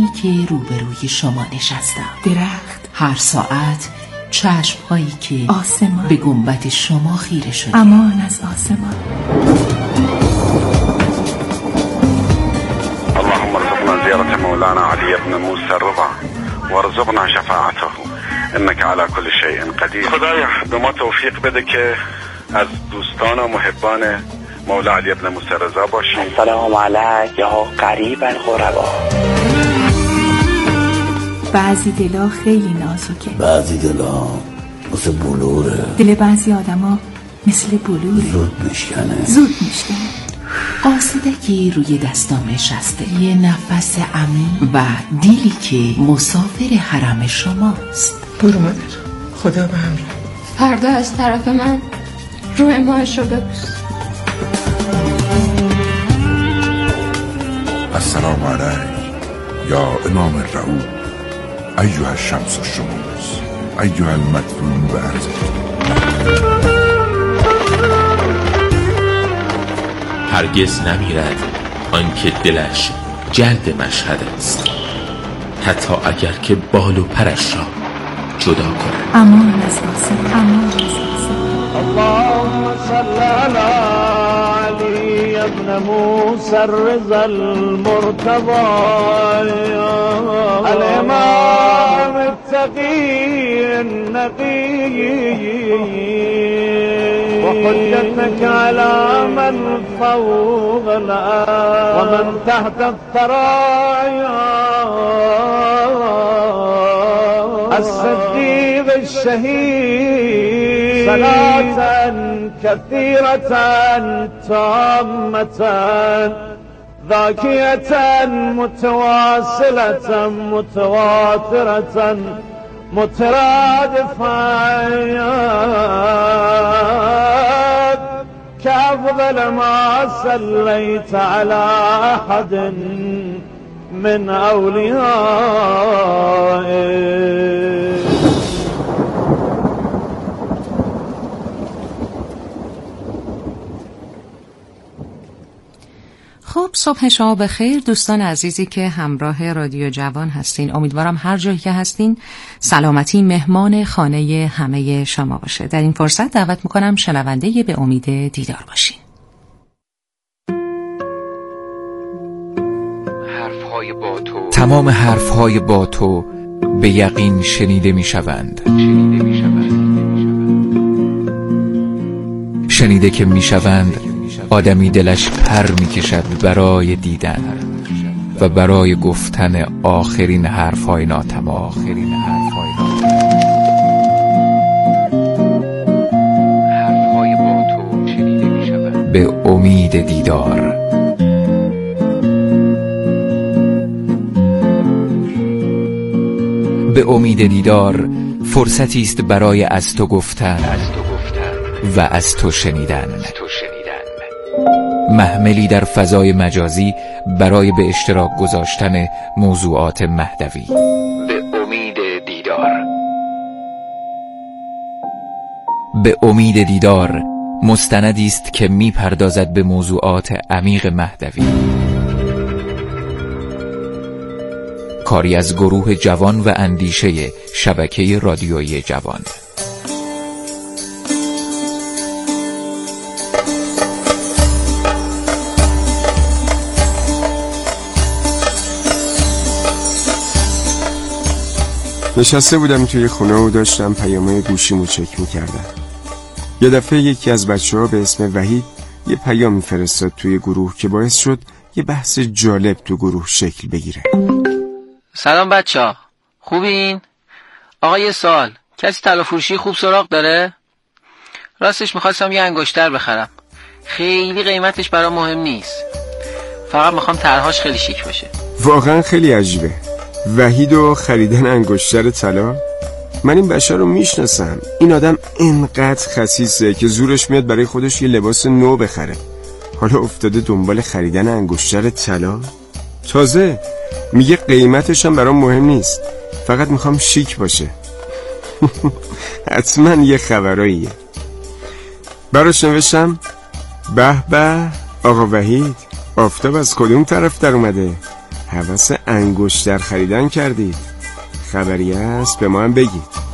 زمانی که روبروی شما نشستم. درخت، هر ساعت چشم‌هایی که آسمان، به گنبد شما خیره شده. امان از آسمان. اللهم ارزقنا زيارة مولانا علي بن موسى الرضا وارزقنا شفاعته انك على كل شيء قدیر. خدایا به ما توفیق بده که از دوستان و محبان مولا علی بن موسی رضا باشیم. سلام علیک یا قریب الغربا. بعضی دلا خیلی نازکه، بعضی دلا مثل بلوره، دل بعضی آدما مثل بلوره، زود میشکنه. قاصدکی روی دستام نشسته، یه نفس عمیق و دیلی که مسافر حرم شماست. برو مادر، خدا به همراه. فردا از طرف من روی ماهشو ببوس. السلام علیک یا امام الرعود ایها الشمس الشموس ایها المدفون به ارض. هرگز نمیرد آنکه دلش جلد مشهد است، حتی اگر که بال و پرش را جدا کند. امان از آسمان، امان از آسمان. اللهم صل علی علی ابن موسی الرضا المرتضی الامام التقی النقی وحجتك على من فوق الأرض ومن تحت الثرايا الصديق الشهيد صلاة كثيرة تامة ذاكية متواصلة متواترة مترادفة كأفضل ما صليت على أحد من أوليائه. خب صبح شما بخیر دوستان عزیزی که همراه رادیو جوان هستین. امیدوارم هر جایی که هستین سلامتی مهمان خانه همه شما باشه. در این فرصت دعوت میکنم شنونده به امید دیدار باشین. تمام حرفهای با تو به یقین شنیده میشوند. شنیده که میشوند آدمی دلش پر میکشد برای دیدن و برای گفتن آخرین حرفهای ناتمام. حرفهای با تو شنیده میشوند به امید دیدار. به امید دیدار فرصتی است برای از تو گفتن و از تو شنیدن. محملی در فضای مجازی برای به اشتراک گذاشتن موضوعات مهدوی. به امید دیدار. به امید دیدار مستندی است که می‌پردازد به موضوعات عمیق مهدوی. کاری از گروه جوان و اندیشه شبکه رادیویی جوان. نشسته بودم توی خونه و داشتم پیام‌های گوشیمو چک می‌کردم. یه دفعه یکی از بچه‌ها به اسم وحید یه پیام فرستاد توی گروه که باعث شد یه بحث جالب تو گروه شکل بگیره. سلام بچه‌ها، خوبین؟ آقا یه سوال، کسی طلا فروشی خوب سراغ داره؟ راستش می‌خواستم یه انگشتر بخرم. خیلی قیمتش برام مهم نیست. فقط می‌خوام طرحش خیلی شیک باشه. واقعا خیلی عجیبه. وحید و خریدن انگشتر طلا؟ من این بشر رو میشناسم. این آدم انقدر خسیسه که زورش میاد برای خودش یه لباس نو بخره. حالا افتاده دنبال خریدن انگشتر طلا؟ تازه میگه قیمتش هم برام مهم نیست، فقط میخوام شیک باشه. حتما یه خبراییه. براش نوشتم به به آقا وحید، آفتاب از کدوم طرف در اومده؟ هوس انگشتر خریدن کردید. خبری است به ما هم بگید.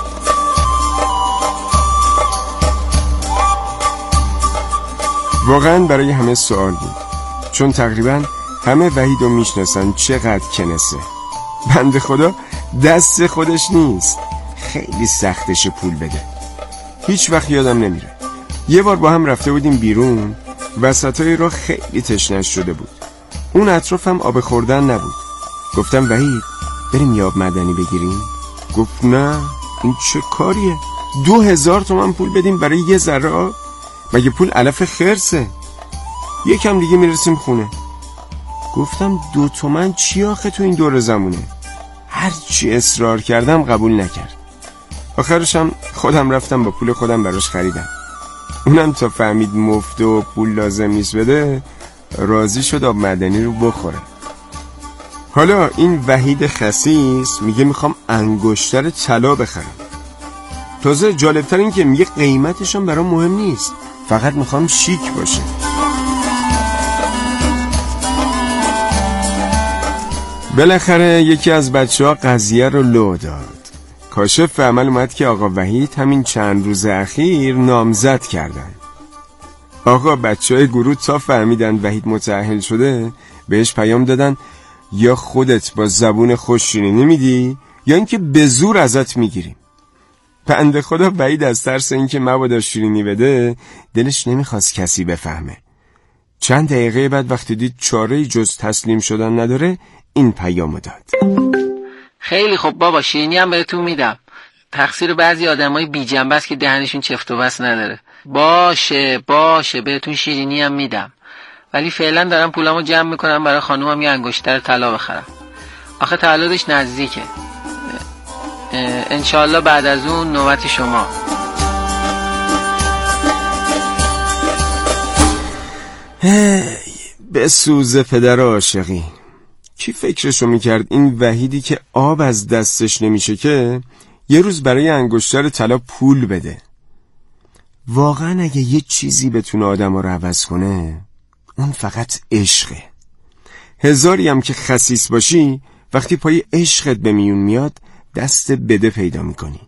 واقعا برای همه سوال بود، چون تقریبا همه وحید رو میشناسن چقدر کنسه. بنده خدا دست خودش نیست، خیلی سختش پول بده. هیچ وقت یادم نمیره یه بار با هم رفته بودیم بیرون، وسطای راه خیلی تشنه شده بود، اون اطرافم آب خوردن نبود. گفتم وحید بریم یه آب معدنی بگیریم؟ گفت نه، این چه کاریه؟ 2000 تومان پول بدیم برای یه ذره آب؟ مگه پول علف خرسه؟ یکم دیگه میرسیم خونه. گفتم 2 تومن چی آخه تو این دور زمونه؟ هرچی اصرار کردم قبول نکرد. آخرشم خودم رفتم با پول خودم براش خریدم. اونم تا فهمید مفت و پول لازم نیست بده، راضی شد آب معدنی رو بخوره. حالا این وحید خسیس میگه میخوام انگشتر طلا بخرم. تازه جالبتر این که میگه قیمتشم برام مهم نیست، فقط میخوام شیک باشه. بالاخره یکی از بچه‌ها قضیه رو لو داد. کاشف عمل اومد که آقا وحید همین چند روز اخیر نامزد کردن. آقا بچه‌های گروه تا فهمیدن وحید متأهل شده بهش پیام دادن یا خودت با زبون خوش شیرینی میدی یا اینکه به زور ازت میگیریم. بنده خدا وحید از ترس اینکه مبادا شیرینی بده دلش نمیخواست کسی بفهمه. چند دقیقه بعد وقتی دید چاره‌ای جز تسلیم شدن نداره این پیامو داد. خیلی خب بابا، شیرینی هم بهتون میدم. تقصیر بعضی آدمای بی جنبه است که دهنشون چفت و بس نداره. باشه بهتون شیرینی هم میدم، ولی فعلا دارم پولامو جمع میکنم برای خانومم یه انگشتر طلا بخرم. آخه تولدش نزدیکه. انشالله بعد از اون نوبت شما. به سوز پدر عاشقی. کی فکرشو میکرد این وحیدی که آب از دستش نمیشه که یه روز برای انگشتر طلا پول بده؟ واقعا اگه یه چیزی بتونه آدم رو عوض کنه اون فقط عشقه. هزاری هم که خسیس باشی وقتی پای عشقت به میون میاد دست بده پیدا میکنی.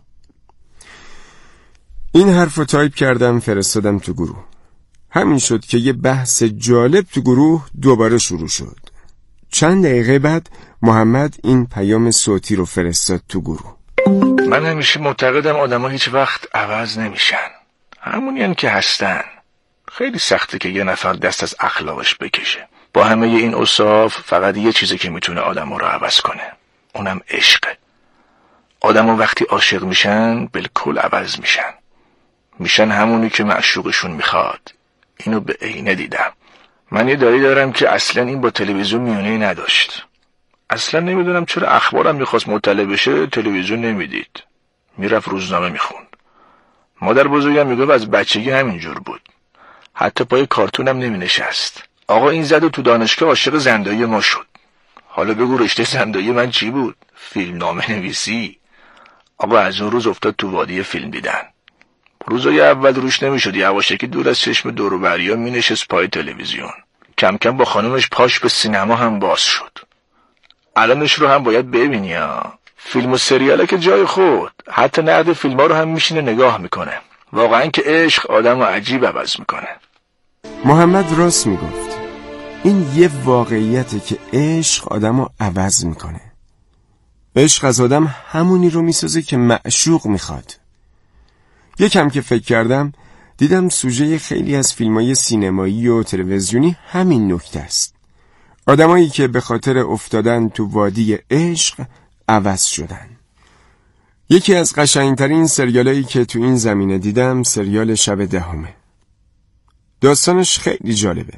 این حرف رو تایپ کردم فرستادم تو گروه. همین شد که یه بحث جالب تو گروه دوباره شروع شد. چند دقیقه بعد محمد این پیام صوتی رو فرستاد تو گروه. من همیشه معتقدم آدم‌ها هیچ وقت عوض نمیشن، همونین که هستن. خیلی سخته که یه نفر دست از اخلاقش بکشه. با همه این اوصاف فقط یه چیزی که میتونه آدم‌ها رو عوض کنه، اونم عشقه. آدم‌ها وقتی عاشق میشن بالکل عوض میشن همونی که معشوقشون میخواد. اینو به عینه دیدم. من یه دایی دارم که اصلا این با تلویزیون میونه‌ای نداشت. اصلا نمیدونم چرا اخبارم میخواست مطلع بشه تلویزیون نمیدید، میرفت روزنامه میخوند. مادر بزرگم میگه از بچگی همینجور بود، حتی پای کارتونم نمینشست. آقا این زد و تو دانشگاه عاشق زندایی ما شد. حالا بگو رشته زندایی من چی بود؟ فیلمنامه نویسی. آقا از اون روز افتاد تو وادی فیلم دیدن. روزای اول روش نمیشد، یواشکی دور از چشم دور و بریا مینشست پای تلویزیون. کم کم با خانومش پاش به سینما هم باز شد. الانش رو هم باید ببینی ها. فیلم و سریاله که جای خود، حتی نقد فیلم ها رو هم میشینه نگاه میکنه. واقعا که عشق آدم رو عجیب عوض میکنه. محمد راست میگفت. این یه واقعیته که عشق آدم رو عوض میکنه. عشق از آدم همونی رو میسازه که معشوق میخواد. یکم که فکر کردم دیدم سوژه خیلی از فیلم‌های سینمایی و تلویزیونی همین نکته است. آدمایی که به خاطر افتادن تو وادی عشق عوض شدن. یکی از قشنگترین سریالایی که تو این زمینه دیدم سریال شب دهمه. داستانش خیلی جالبه.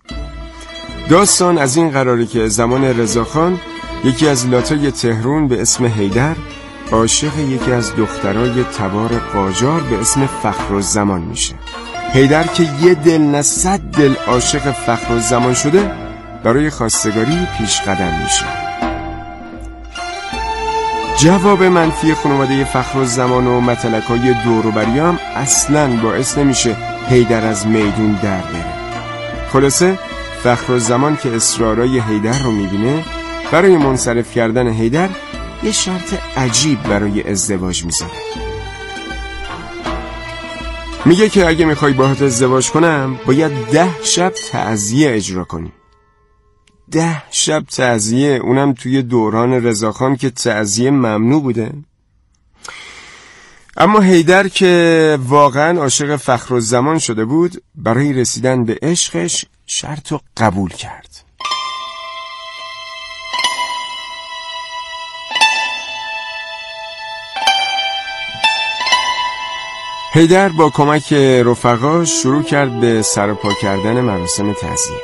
داستان از این قراره که زمان رضاخان یکی از لاتای تهران به اسم حیدر عاشق یکی از دخترای تبار قاجار به اسم فخرالزمان میشه. حیدر که یه دل نه 100 دل عاشق فخرالزمان شده برای خواستگاری پیش قدم میشه. جواب منفی خانواده فخرالزمان و متلکای دور و بری هم اصلاً باعث نمیشه حیدر از میدون در بره. خلاصه فخرالزمان که اصرارای حیدر رو میبینه برای منصرف کردن حیدر یه شرط عجیب برای ازدواج میذاره. میگه که اگه میخوای باهات ازدواج کنم باید 10 شب تعزیه اجرا کنی. 10 شب تعزیه، اونم توی دوران رضاخان که تعزیه ممنوع بوده. اما حیدر که واقعا عاشق فخرالزمان شده بود برای رسیدن به عشقش شرط رو قبول کرد. حیدر با کمک رفقاش شروع کرد به سرپا کردن مراسم تعزیه.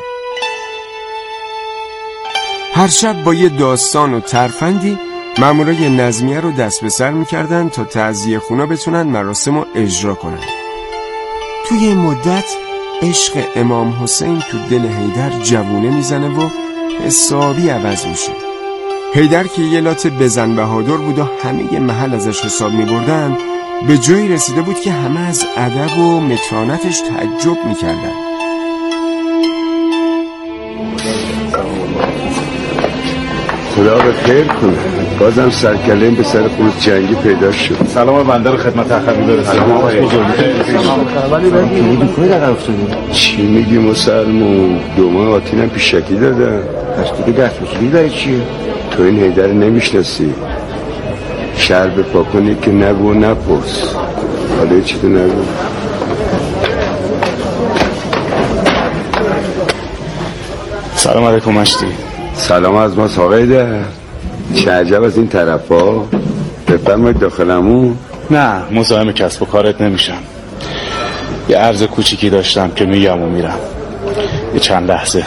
هر شب با یه داستان و ترفندی مامورای نظمیه رو دست به سر میکردن تا تعزیه خونا بتونن مراسم رو اجرا کنن. توی این مدت عشق امام حسین تو دل حیدر جوونه میزنه و حسابی عوض میشه. حیدر که یه لات بزن بهادر بود و همه محل ازش حساب میبردن، به جایی رسیده بود که همه از ادب و متانتش تعجب میکردن. خدا به خیر کنه، بازم سرکله‌ام به سر خود جنگی پیدا شد. سلام بنده رو خدمت اخوی برسونید. چی میگی مسلمون؟ دوما آتینم پیشکی دادن. پس دیگه دست بسیدی برای چیه؟ تو این حیدر نمیشناسی. شهر به پاکنی که نگو و نپرس. حالا چی تو نگو. سلام علیکم مشتی. سلام از ما ساقیده. چه عجب از این طرف ها. بفرمایید داخلمون. نه مزاحم کسب و کارت نمیشم. یه عرض کوچیکی داشتم که میگم و میرم. یه چند لحظه.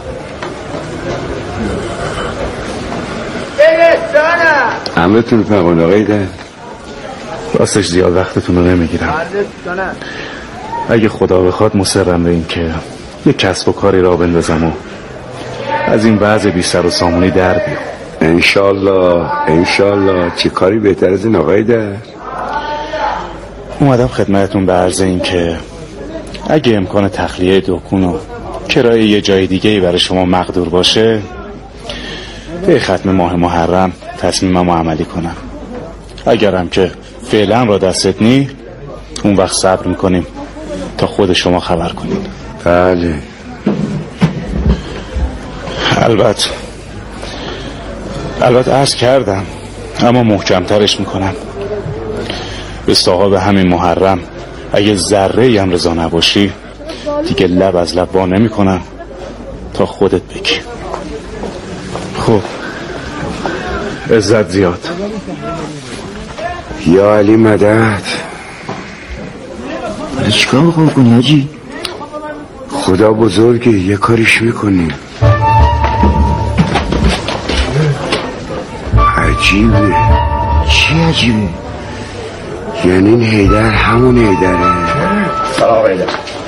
امرتون فرمان آقایده. راستش زیاد وقتتون رو نمیگیرم. اگه خدا بخواد مصرم به این که یه کسب و کاری را بندازم و از این وضع بی سر و سامونی در بیام. انشالله. چه کاری بهتر از این آقایده؟ اومدم خدمتتون به عرض این که اگه امکان تخلیه دکون و کرایه یه جای دیگه‌ای برای شما مقدور باشه، به ختم ماه محرم تصمیممو عملی کنم. اگرم که فعلا را دستت نی، اون وقت صبر میکنیم تا خود شما خبر کنین. بله. البته عرض کردم، اما محکمترش میکنم. به صاحب همین محرم اگه ذره هم رضا نباشی، دیگه لب از لب وا نمیکنم تا خودت بگی. خب عزت زیاد. یا علی مدد. چیکار میخوام کنی حاجی؟ خدا بزرگه، یه کاریش میکنیم. عجیبه. چی عجیبه؟ یعنی این حیدر همون حیدره. سلام حیدر.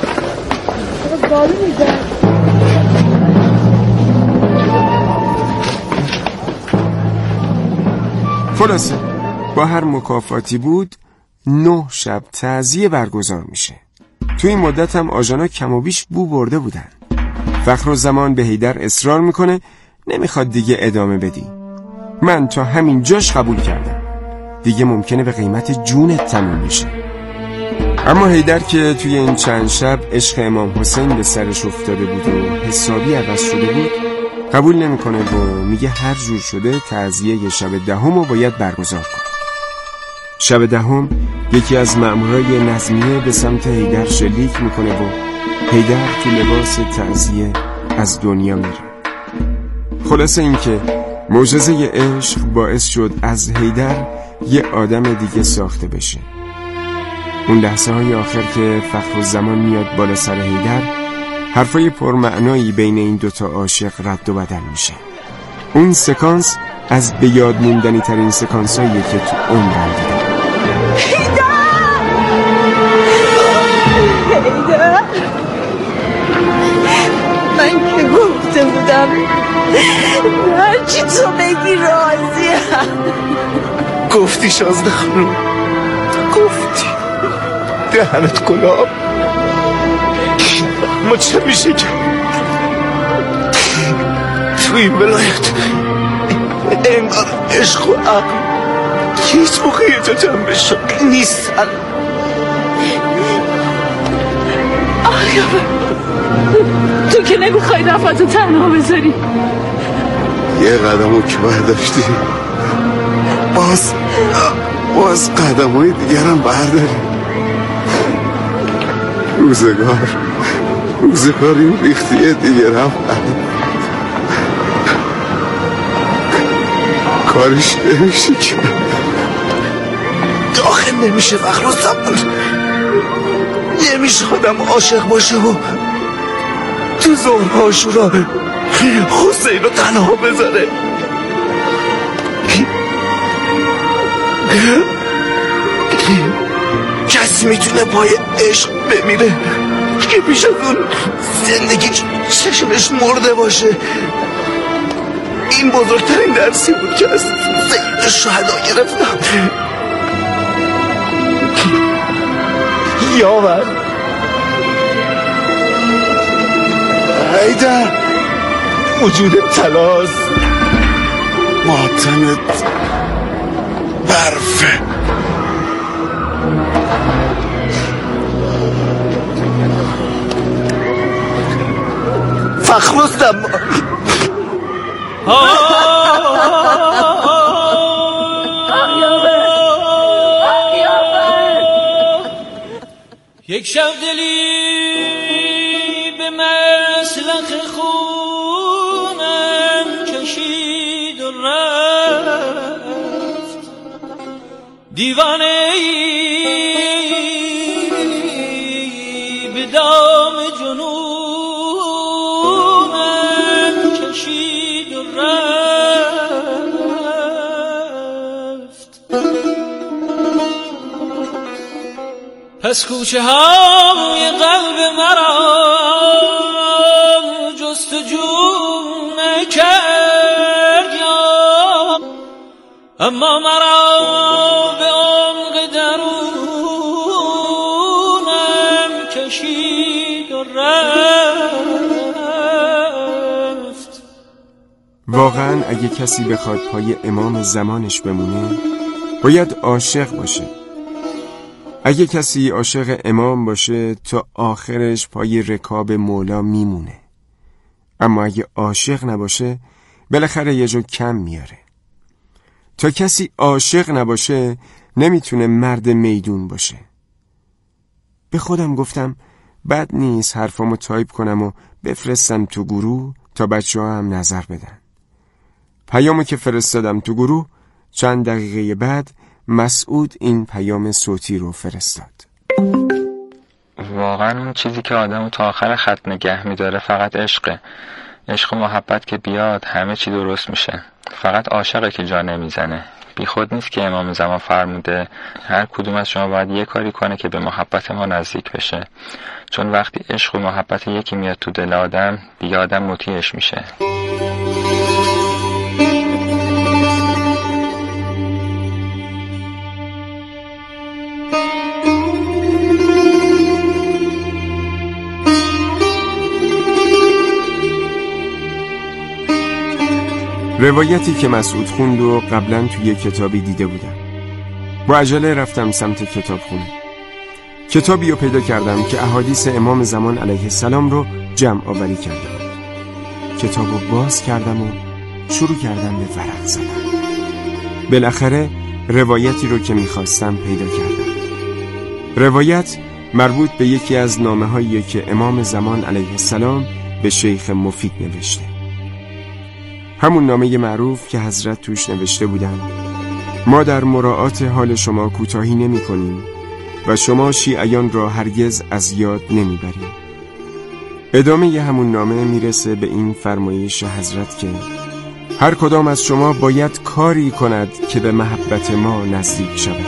خلاصه با هر مکافاتی بود 9 شب تعزیه برگزار میشه. تو این مدت هم آژانا کم و بیش بو برده بودن. فخرالزمان به حیدر اصرار میکنه نمیخواد دیگه ادامه بدی. من تا همین جاش قبول کردم. دیگه ممکنه به قیمت جونت تموم بشه. اما حیدر که توی این چند شب عشق امام حسین به سرش افتاده بود و حسابی عوض شده بود، قبول نمیکنه و میگه هر جور شده تعزیه شب دهم رو باید برگزار کنه. شب دهم یکی از مأمورای نظمیه به سمت حیدر شلیک میکنه و حیدر تو لباس تعزیه از دنیا میره. خلاصه این که معجزه عشق باعث شد از حیدر یه آدم دیگه ساخته بشه. اون لحظه های آخر که فخرالزمان میاد بالا سر حیدر، حرفای پرمعنایی بین این دوتا عاشق رد و بدل میشه. اون سکانس از به یاد موندنی ترین سکانس هاییه که تو عمرم دیدم. حیدر، من که گفته بودم هرچی تو بگی راضیم. گفتی شازده خانم، گفتی دهنت گلاب. ما چه میشه که تو این ولایت انگار عشق و عقل هیچ موقع یه جا جمع بشن نیستن. آخیابه تو که نمیخوای رفتو تنها بذاری. یه قدمو که برداشتی باز قدمای دیگرم برداری. روزگار این ریختیه دیگرم کارش نمیشه که داخل نمیشه فخر زمان. نمیشه آدم عاشق باشه و تو ظهر عاشورا حسین رو تنها بذاره. کسی میتونه پای عشق بمیره که پیش از اون زندگی چشمش مرده باشه. این بزرگترین درسی بود که از سید شهدا گرفتم. یاور حیدر وجود تلاس ماتمت برفه. فخرستم یک شب دلی به مسلخ خونم کشید و رفت. دیوانه به دام جنونم کشید و رفت. پس کوچه های قلب مرا جستجو نکرد، اما مرا به عمق درونم کشید و رفت. واقعا اگه کسی بخواد پای امام زمانش بمونه باید عاشق باشه. اگه کسی عاشق امام باشه تا آخرش پای رکاب مولا میمونه. اما اگه عاشق نباشه بالاخره یه جو کم میاره. تا کسی عاشق نباشه نمیتونه مرد میدون باشه. به خودم گفتم بد نیست حرفامو تایپ کنم و بفرستم تو گروه تا بچه‌ها هم نظر بدن. پیامو که فرستادم تو گروه چند دقیقه بعد مسعود این پیام صوتی رو فرستاد. واقعا اون چیزی که آدمو تا آخر خط نگه میداره فقط عشقه. عشق و محبت که بیاد همه چی درست میشه. فقط عاشقه که جا نمیزنه. بی خود نیست که امام زمان فرموده هر کدوم از شما باید یه کاری کنه که به محبت ما نزدیک بشه. چون وقتی عشق و محبت یکی میاد تو دل آدم دیگه آدم مطیعش میشه. روایتی که مسعود خوند و قبلا توی کتابی دیده بودم. با عجله رفتم سمت کتابخونه. کتابی رو پیدا کردم که احادیث امام زمان علیه السلام رو جمع آوری کرده بود. کتاب رو باز کردم و شروع کردم به ورق زدن. بالاخره روایتی رو که میخواستم پیدا کردم. روایت مربوط به یکی از نامه‌هایی که امام زمان علیه السلام به شیخ مفید نوشته. همون نامه معروف که حضرت توش نوشته بودن ما در مراعات حال شما کوتاهی نمی کنیم و شما شیعیان را هرگز از یاد نمی بریم. ادامه همون نامه میرسه به این فرمایش حضرت که هر کدام از شما باید کاری کند که به محبت ما نزدیک شود.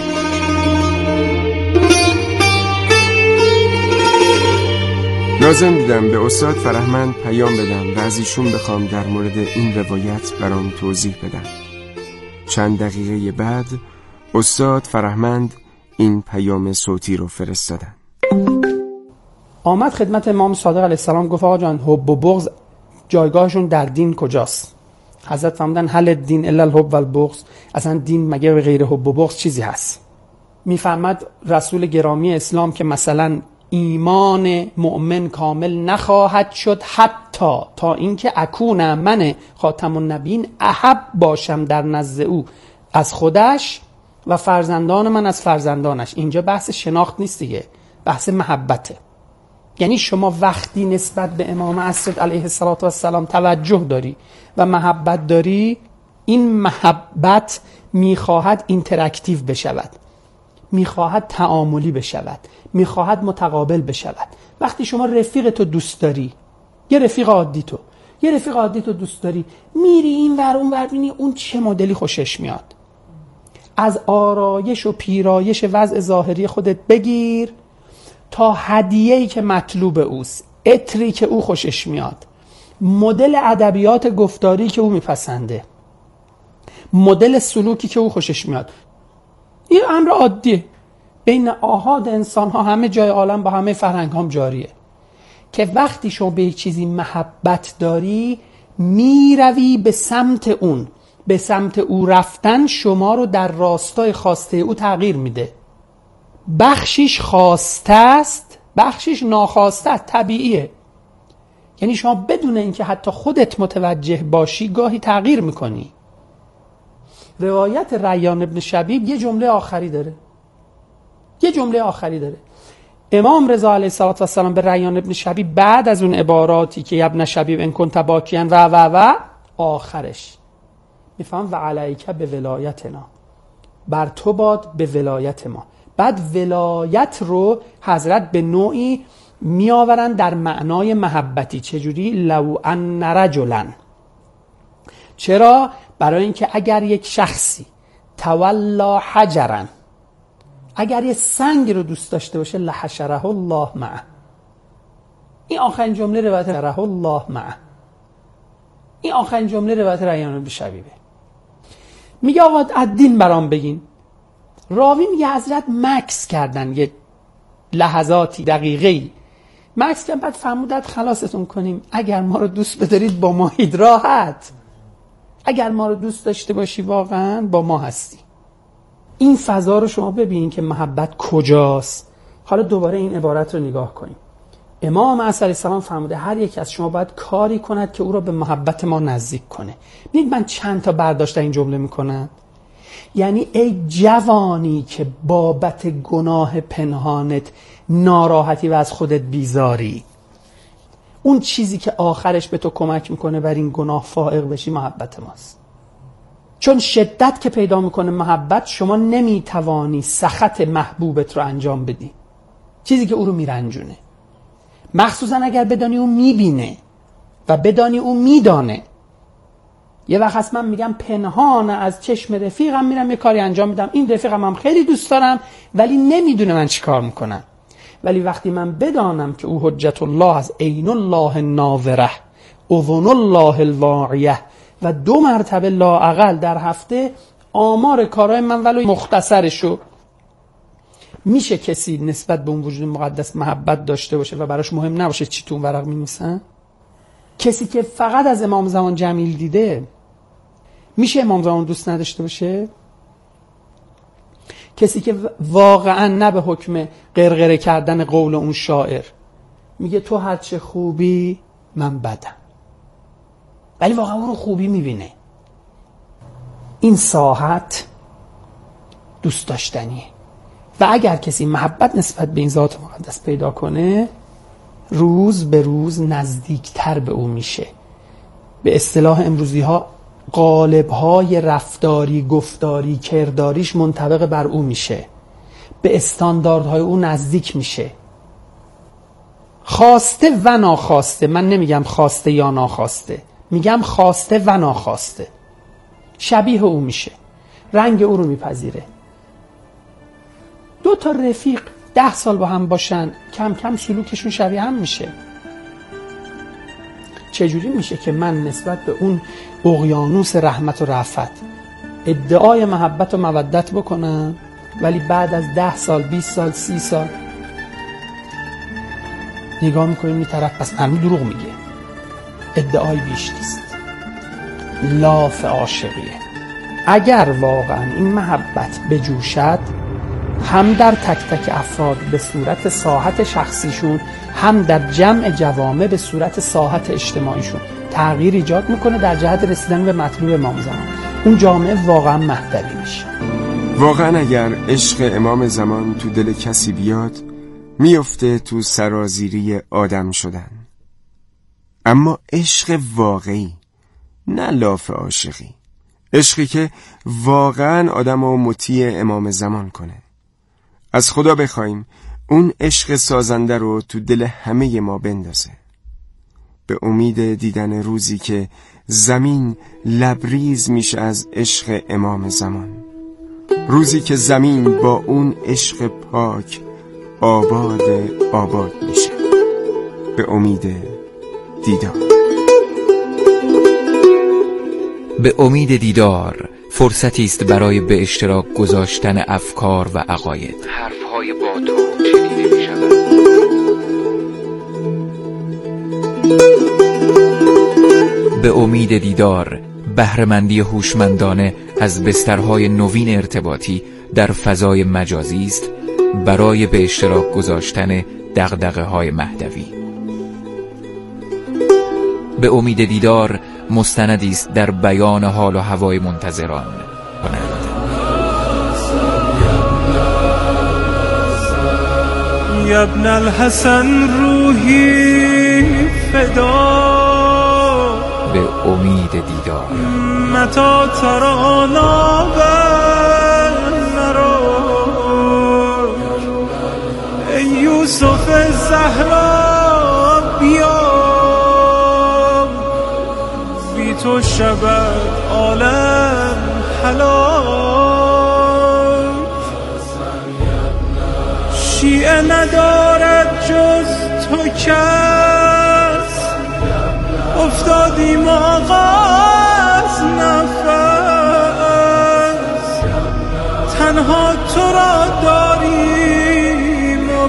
لازم دیدم به استاد فرهمند پیام بدم و از ایشون بخوام در مورد این روایت برام توضیح بدن. چند دقیقه بعد استاد فرهمند این پیام صوتی رو فرستادن. آمد خدمت امام صادق علیه السلام گفت آقا جان حب و بغض جایگاهشون در دین کجاست. حضرت فرمودن هل الدین الا الحب والبغض، اصلا دین مگه به غیر حب و بغض چیزی هست؟ میفرماد رسول گرامی اسلام که مثلا ایمان مؤمن کامل نخواهد شد حتی تا اینکه اکون من خاتم النبیین احب باشم در نزد او از خودش و فرزندان من از فرزندانش. اینجا بحث شناخت نیست دیگه، بحث محبته. یعنی شما وقتی نسبت به امام اسد علیه السلام توجه داری و محبت داری، این محبت میخواهد اینتراکتیو بشود، میخواهد تعاملی بشود، میخواهد متقابل بشود. وقتی شما رفیق تو دوست داری، یه رفیق عادی تو دوست داری، میری این ور اون ور، ببینی اون چه مدلی خوشش میاد، از آرایش و پیرایش وضع ظاهری خودت بگیر تا هدیه‌ای که مطلوب اوست، عطری که او خوشش میاد، مدل ادبیات گفتاری که او میپسنده، مدل سلوکی که او خوشش میاد. این امر عادیه بین آحاد انسان ها، همه جای عالم با همه فرهنگ هم جاریه که وقتی شما به یک چیزی محبت داری میروی به سمت اون. به سمت او رفتن شما رو در راستای خواسته او تغییر میده. بخشیش خواسته است، بخشیش ناخواسته است، طبیعیه. یعنی شما بدون اینکه حتی خودت متوجه باشی گاهی تغییر میکنی. روایت ریان ابن شبیب یه جمله آخری داره. امام رضا علیه السلام به ریان ابن شبیب بعد از اون عباراتی که ابن شبیب ان کنت باکیان و آخرش میفهم و علیک به ولایتنا، بر تو باد به ولایت ما. بعد ولایت رو حضرت به نوعی میآورن در معنای محبتی. چجوری؟ لو ان رجلا. چرا؟ برای اینکه اگر یک شخصی تولا حجرا، اگر یه سنگ رو دوست داشته باشه، لحشره الله معه. این آخرین جمله روایت ره الله معه. این آخرین جمله روایت ریان بن شبیبه. میگه آقا از دین برام بگین. راوی میگه حضرت مکس کردن یه لحظاتی، دقیقه‌ای مکس کردن، بعد فرمودن خلاصتون کنیم. اگر ما رو دوست بدارید با ما هید راحت، اگر ما رو دوست داشته باشی واقعا با ما هستی. این فضا رو شما ببینین که محبت کجاست. حالا دوباره این عبارت رو نگاه کنیم. امام علیه السلام فرموده هر یک از شما باید کاری کند که او را به محبت ما نزدیک کنه. ببینید من چند تا برداشت این جمله میکنم. یعنی ای جوانی که بابت گناه پنهانت ناراحتی و از خودت بیزاری، اون چیزی که آخرش به تو کمک میکنه بر این گناه فائق بشی محبت ماست. چون شدت که پیدا میکنه محبت، شما نمیتوانی سخط محبوبت رو انجام بدی، چیزی که او رو میرنجونه. مخصوصا اگر بدانی او میبینه و بدانی او میدانه. یه وقت هست من میگم پنهان از چشم رفیقم میرم یه کاری انجام میدم، این رفیقم هم خیلی دوست دارم ولی نمیدونه من چی کار میکنم. ولی وقتی من بدانم که او حجت الله از عین الله الناظره، اذن الله الواعیه و 2 مرتبه لااقل در هفته آمار کارهای من ولو مختصرشو، میشه کسی نسبت به اون وجود مقدس محبت داشته باشه و براش مهم نباشه چی تو اون ورق می‌نویسن؟ کسی که فقط از امام زمان جمیل دیده میشه امام زمان دوست نداشته باشه؟ کسی که واقعا نه به حکم غرغره کردن قول اون شاعر میگه تو هرچه خوبی من بدم، ولی واقعا اون رو خوبی میبینه، این ساحت دوست داشتنیه. و اگر کسی محبت نسبت به این ذات مقدس پیدا کنه، روز به روز نزدیکتر به او میشه. به اصطلاح امروزی ها قالب‌های رفتاری، گفتاری، کرداریش منطبق بر او میشه، به استانداردهای او نزدیک میشه. خواسته و ناخواسته، من نمیگم خواسته یا ناخواسته، میگم خواسته و ناخواسته شبیه او میشه، رنگ او رو میپذیره. 2 تا رفیق 10 سال با هم باشن، کم کم سلوکشون شبیه هم میشه. چجوری میشه که من نسبت به اون اقیانوس رحمت و رأفت ادعای محبت و مودت بکنم، ولی بعد از 10 سال 20 سال 30 سال نگاه میکنیم این طرف پس معلوم دروغ میگه. ادعای بیش نیست، لاف عاشقیه. اگر واقعا این محبت بجوشد، هم در تک تک افراد به صورت ساحت شخصیشون، هم در جمع جوامع به صورت ساحت اجتماعیشون تغییر ایجاد میکنه در جهت رسیدن به مطلوب امام زمان. اون جامعه واقعا مهدوی میشه. واقعا اگر عشق امام زمان تو دل کسی بیاد، میفته تو سرازیری آدم شدن. اما عشق واقعی، نه لاف عاشقی، عشقی که واقعا آدمو مطیع امام زمان کنه. از خدا بخوایم اون عشق سازنده رو تو دل همه ما بندازه، به امید دیدن روزی که زمین لبریز میشه از عشق امام زمان، روزی که زمین با اون عشق پاک آباد میشه. به امید دیدار. به امید دیدار فرصتی است برای به اشتراک گذاشتن افکار و عقاید. حرفهای با تو شنیده می شود. به امید دیدار بهره‌مندی هوشمندانه از بسترهای نوین ارتباطی در فضای مجازی است برای به اشتراک گذاشتن دغدغه‌های مهدوی. به امید دیدار مستندی است در بیان حال و هوای منتظران کنند. یا ابن الحسن روحی فدا، به امید دیدار. متا ترانا نرو ای یوسف زهرا بیا، بی تو شبت عالم حلال. شیعه ندارد جز تو کس، افتادیم آغاز نفس، تنها تو را داریم و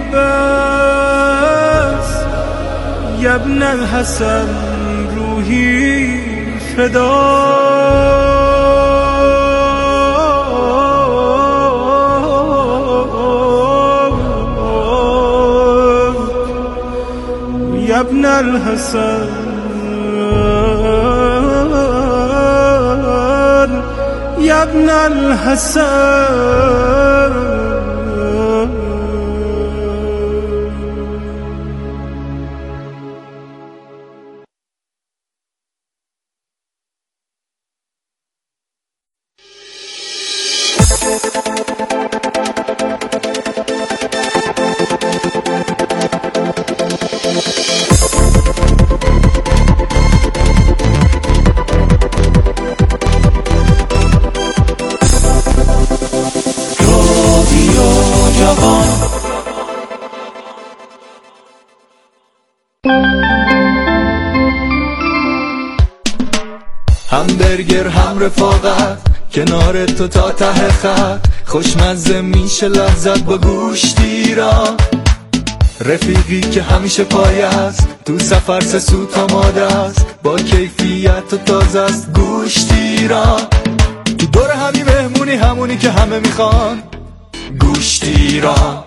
بس. یا ابن الحسن روحی فدا. یا ابن الحسن، یا ابن الحسن. همبرگر هم رفاقت کنار تو تا ته خط، خوشمزه میشه لذت با گوشتی را. رفیقی که همیشه پای است، تو سفر سه سوت آماده است، با کیفیت و تازه است گوشتی را. تو دور همی مهمونی، همونی که همه میخوان گوشتی را.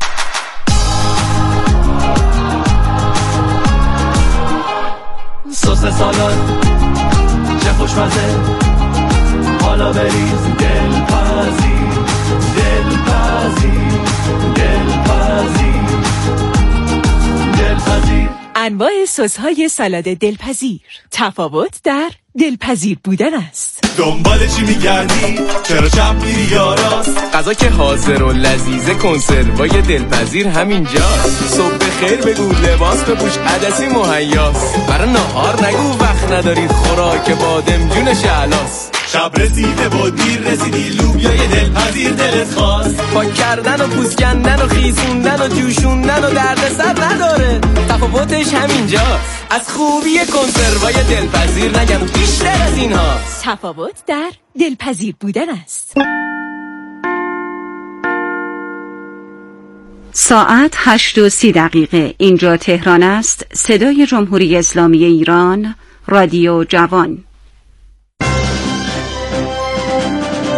سس سالاد چه خوشمزه، حالا بریز دلپذیر دلپذیر دلپذیر دلپذیر. انواع سس‌های سالاد دلپذیر، تفاوت در دلپذیر بودن است. دنبال چی میگردی؟ چرا شب میری یاراست؟ غذا که حاضر و لذیذه، کنسروای دلپذیر همینجاست. صبح خیر بگو، لباس بپوش، عدسی مهیاست. برای نهار نگو وقت نداری، خوراک بادمجون شعلاست. شب رسیده و دیر رسیدی، لوبیای دلپذیر دلت خواست. پاک کردن و پوست کندن و خیسوندن و جوشوندن و دردسر نداره، تفاوتش همینجاست. از خوبی کنسروای دلپذیر نگم بیشتر از این هاست. تفاوت در دلپذیر بودن است. ساعت 8:30. اینجا تهران است. صدای جمهوری اسلامی ایران، رادیو جوان.